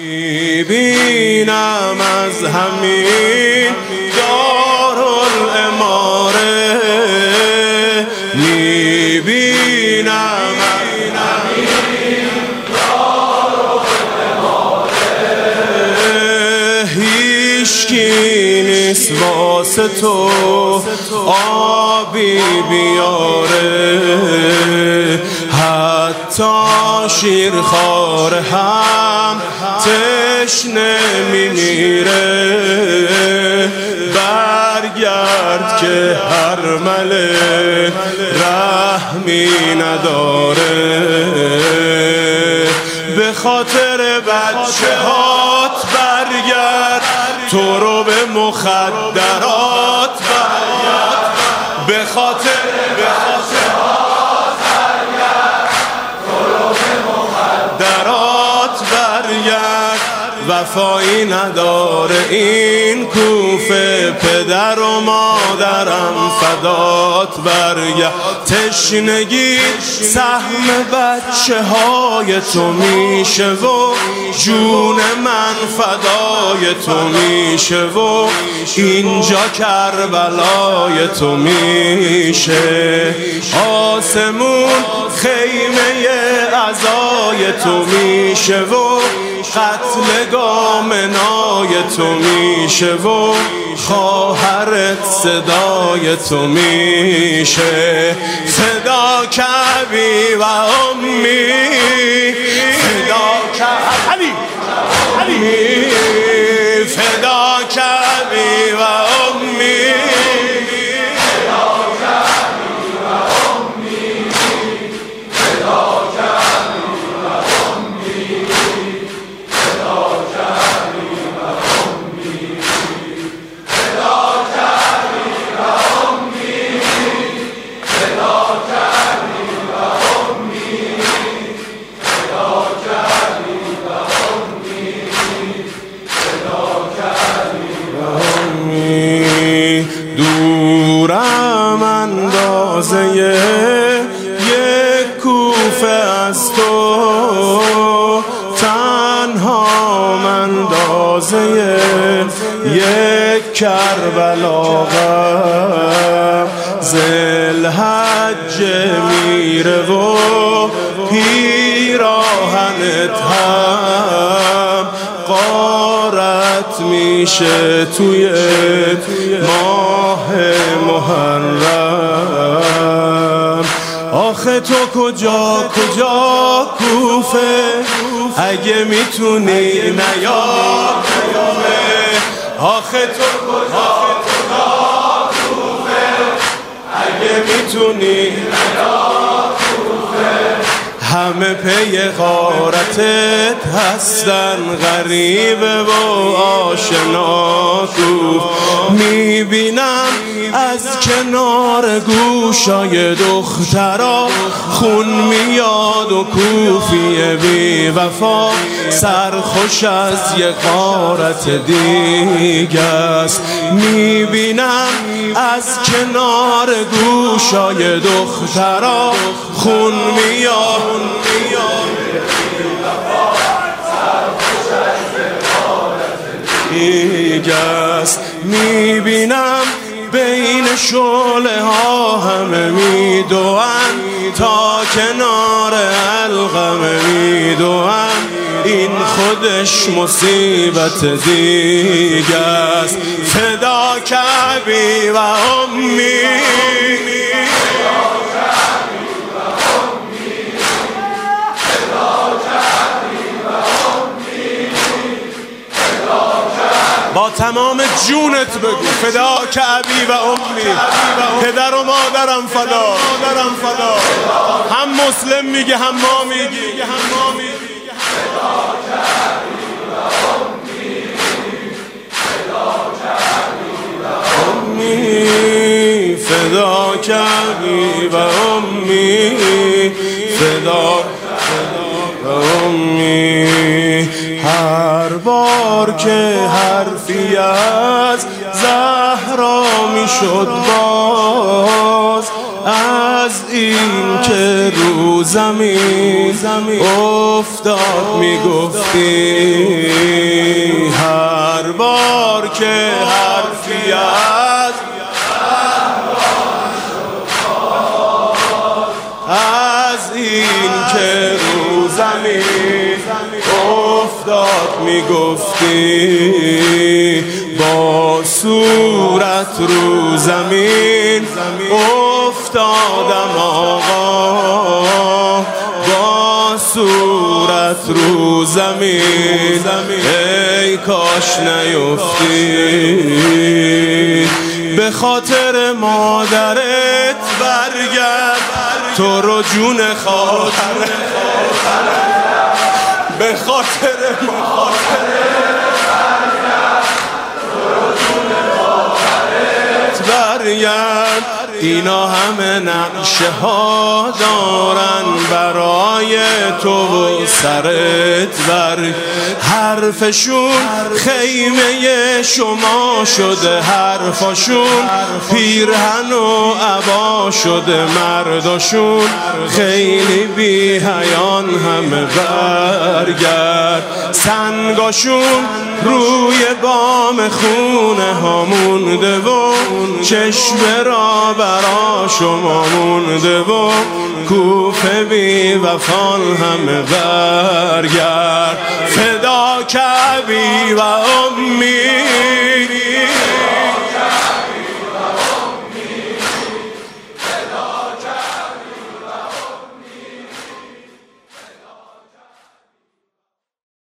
میبینم از همین دارالاماره، میبینم از همین دارالاماره، هیچکی نیست واسه تو آبی بیاره، حتی شیرخوار هم تشنه میمیره. برگرد که هر ملک رحمی نداره، به خاطر بچه هات برگرد، تو رو به مخدرات برگرد، به خاطر وفایی نداره این کوفه، پدر و مادرم فدات برگرد. تشنگی سهم بچه های تو میشه و جون من فدای تو میشه و اینجا کربلای تو میشه. آسمون خیمه عزای تو میشه و قتلگاه منای تو میشه و خواهرت صدای تو میشه. فدا کعبی و امی، فدا کعبی فدا کعبی و امی، دورم اندازه یک کوفه از تو، تنها اندازه یک کربلا ذوالحج میره و پیراهنت هم غارت میشه توی ماه محرم. آخه تو کجا کوفه، اگه میتونی نیا کوفه. آخه تو کجا کوفه، اگه میتونی نیا کوفه. همه پی غارتت هستن، غریبه و آشنا کو. میبینم از کنار گوشای دخترا خون میاد و کوفی بی وفا سرخوش از یه غارت دیگه است. میبینم از کنار گوشای دخترا خون میاد میبینم بین شعله ها همه میدوان، تا کنار القم میدوان. این خودش مصیبت دیگه است. فدا کعبی و امی، با تمام جونت بگو فدا کعبی و امی، پدر و مادرم فدا. هم مسلم میگه هم ما میگی. فدا کعبی و امی، فدا و امی. هر بار که حرفی از زهرا میشد باز، از این که رو زمین افتاد میگفتی افتاد میگفتی با صورت رو زمین افتادم آقا با صورت رو زمین ای کاش نیفتی به خاطر مادرت برگرد تو رو جون خاطر به خاطر برگرد اینا همه نقشه ها دارن برای تو و سرت حرفشون خیمه شما شده حرفاشون پیرهن و عبا شده مرداشون خیلی بی حیان همه برگرد سنگاشون روی بام خونه ها مونده و چشم را برا شما مونده و کوفه بی وفان همه برگرد فداک ابی و امی